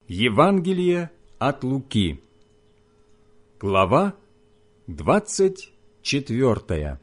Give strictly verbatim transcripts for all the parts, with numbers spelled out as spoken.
Евангелие от Луки, глава двадцать четвёртая.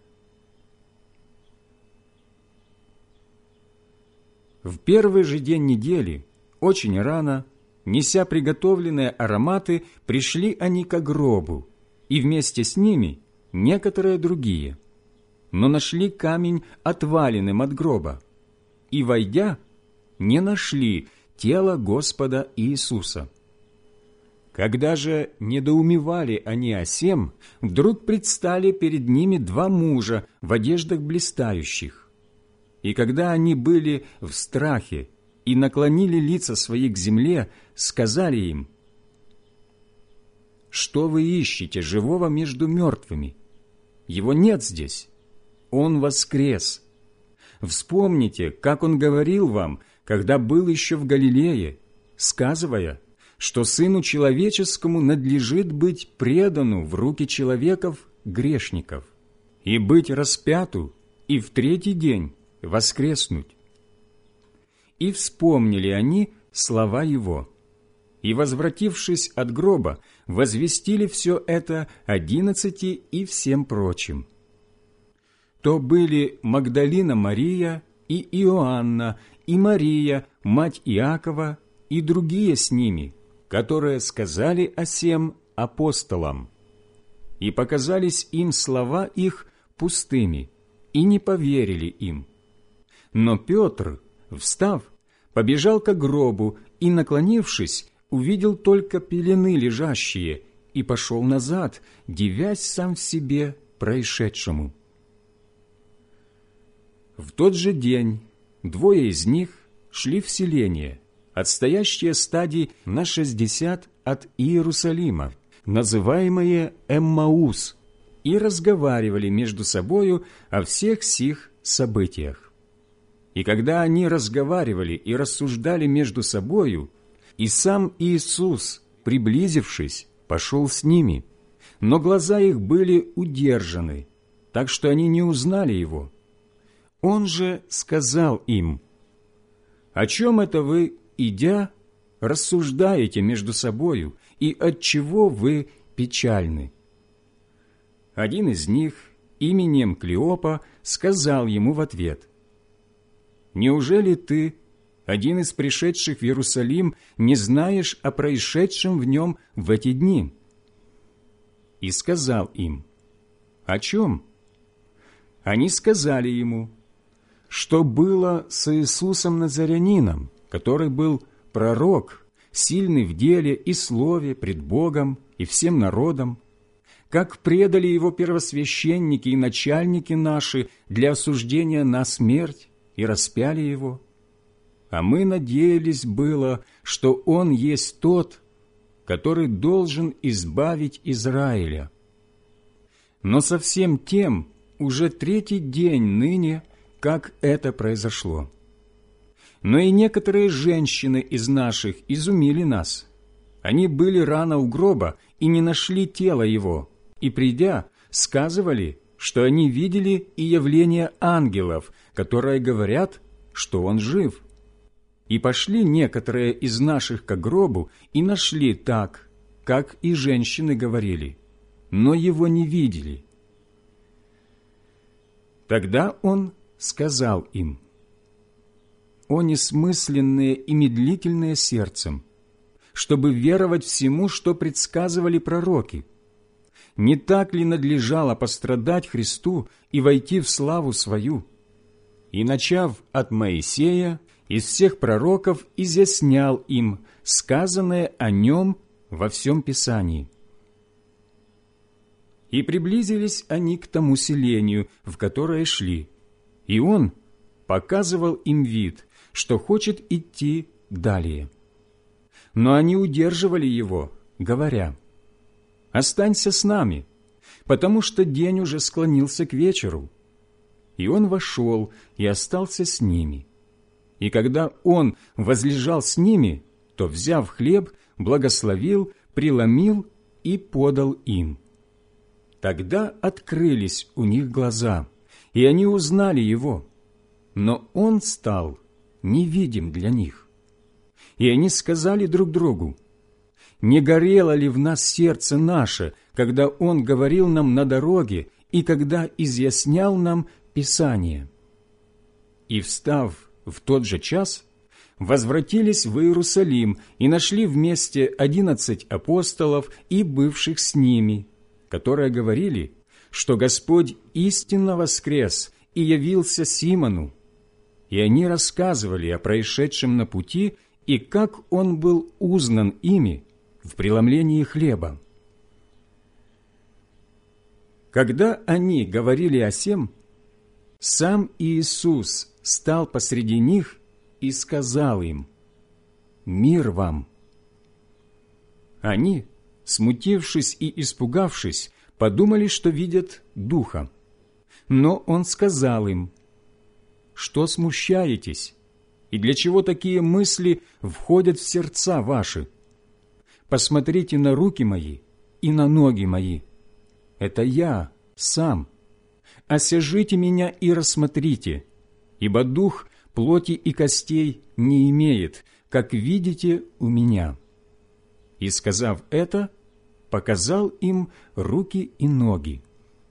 В первый же день недели, очень рано, неся приготовленные ароматы, пришли они ко гробу, и вместе с ними некоторые другие, но нашли камень отваленным от гроба, и, войдя, не нашли тело Господа Иисуса. Когда же недоумевали они о сем, вдруг предстали перед ними два мужа в одеждах блистающих. И когда они были в страхе и наклонили лица свои к земле, сказали им: «Что вы ищете живого между мертвыми? Его нет здесь, Он воскрес. Вспомните, как Он говорил вам, когда был еще в Галилее, сказывая, что Сыну Человеческому надлежит быть предану в руки человеков грешников и быть распяту, и в третий день воскреснуть». И вспомнили они слова Его, и, возвратившись от гроба, возвестили все это одиннадцати и всем прочим. То были Магдалина Мария и Иоанна, и Мария, мать Иакова, и другие с ними, которые сказали о сем апостолам. И показались им слова их пустыми, и не поверили им. Но Петр, встав, побежал ко гробу и, наклонившись, увидел только пелены лежащие, и пошел назад, дивясь сам в себе происшедшему. В тот же день двое из них шли в селение, отстоящее стадий на шестьдесят от Иерусалима, называемое Эммаус, и разговаривали между собою о всех сих событиях. И когда они разговаривали и рассуждали между собою, и сам Иисус, приблизившись, пошел с ними, но глаза их были удержаны, так что они не узнали Его. Он же сказал им: «О чем это вы, идя, рассуждаете между собою, и отчего вы печальны?» Один из них, именем Клеопа, сказал ему в ответ: «Неужели ты, один из пришедших в Иерусалим, не знаешь о происшедшем в нем в эти дни?» И сказал им: «О чем?» Они сказали ему: «Что было с Иисусом Назарянином, который был пророк, сильный в деле и слове пред Богом и всем народом, как предали его первосвященники и начальники наши для осуждения на смерть и распяли его. А мы надеялись было, что он есть тот, который должен избавить Израиля. Но со всем тем уже третий день ныне, как это произошло. Но и некоторые женщины из наших изумили нас. Они были рано у гроба и не нашли тела его, и, придя, сказывали, что они видели и явление ангелов, которые говорят, что он жив. И пошли некоторые из наших ко гробу и нашли так, как и женщины говорили, но его не видели. Тогда он сказал им: «О несмысленные и медлительные сердцем, чтобы веровать всему, что предсказывали пророки! Не так ли надлежало пострадать Христу и войти в славу свою? И, начав от Моисея, из всех пророков изъяснял им сказанное о нем во всем Писании». И приблизились они к тому селению, в которое шли, и он показывал им вид, что хочет идти далее. Но они удерживали его, говоря: «Останься с нами, потому что день уже склонился к вечеру». И он вошел и остался с ними. И когда он возлежал с ними, то, взяв хлеб, благословил, преломил и подал им. Тогда открылись у них глаза, и они узнали его, но он стал невидим для них. И они сказали друг другу: «Не горело ли в нас сердце наше, когда Он говорил нам на дороге и когда изъяснял нам Писание?» И, встав в тот же час, возвратились в Иерусалим и нашли вместе одиннадцать апостолов и бывших с ними, которые говорили, что Господь истинно воскрес и явился Симону. И они рассказывали о происшедшем на пути и как Он был узнан ими в преломлении хлеба. Когда они говорили о сем, сам Иисус стал посреди них и сказал им: «Мир вам!» Они, смутившись и испугавшись, подумали, что видят Духа. Но Он сказал им: «Что смущаетесь? И для чего такие мысли входят в сердца ваши? Посмотрите на руки мои и на ноги мои. Это я сам. Осяжите меня и рассмотрите, ибо дух плоти и костей не имеет, как видите у меня». И, сказав это, показал им руки и ноги.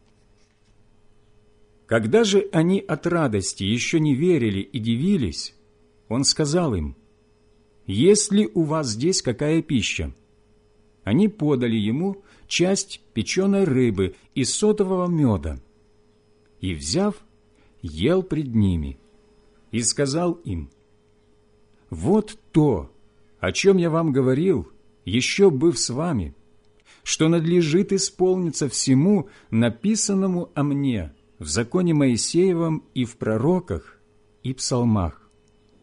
Когда же они от радости еще не верили и дивились, Он сказал им: «Есть ли у вас здесь какая пища?» Они подали Ему часть печеной рыбы и сотового меда. И, взяв, ел пред ними, и сказал им: «Вот то, о чем я вам говорил, еще быв с вами, что надлежит исполниться всему, написанному о мне в законе Моисеевом и в пророках и псалмах».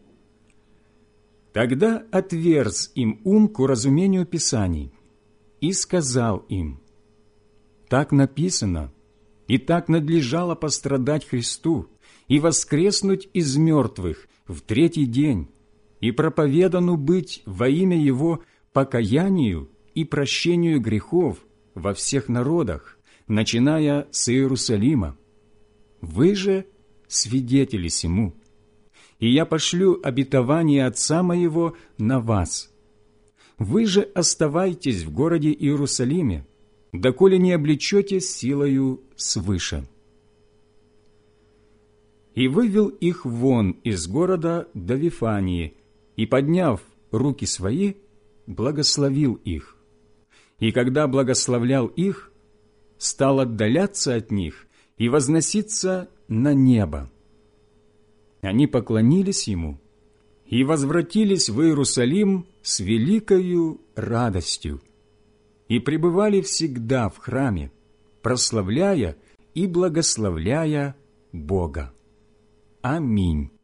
Тогда отверз им ум к уразумению Писаний и сказал им: «Так написано, и так надлежало пострадать Христу и воскреснуть из мертвых в третий день, и проповедану быть во имя Его покаянию и прощению грехов во всех народах, начиная с Иерусалима. Вы же свидетели сему, и я пошлю обетование Отца Моего на вас. Вы же оставайтесь в городе Иерусалиме, доколе не облечете силою свыше». И вывел их вон из города до Вифании, и, подняв руки свои, благословил их. И когда благословлял их, стал отдаляться от них и возноситься на небо. Они поклонились Ему и возвратились в Иерусалим с великою радостью и пребывали всегда в храме, прославляя и благословляя Бога. Аминь.